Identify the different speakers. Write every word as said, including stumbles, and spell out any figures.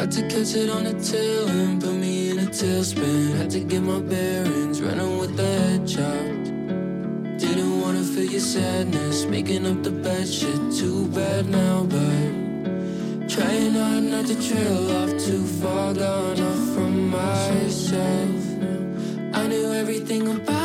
Speaker 1: Tried to catch it on the tail and put me in a tailspin. Had to get my bearings, running with the head chopped. Didn't wanna feel your sadness, making up the bad shit. Too bad now, but trying hard not to trail off too far, gone off from myself. I knew everything about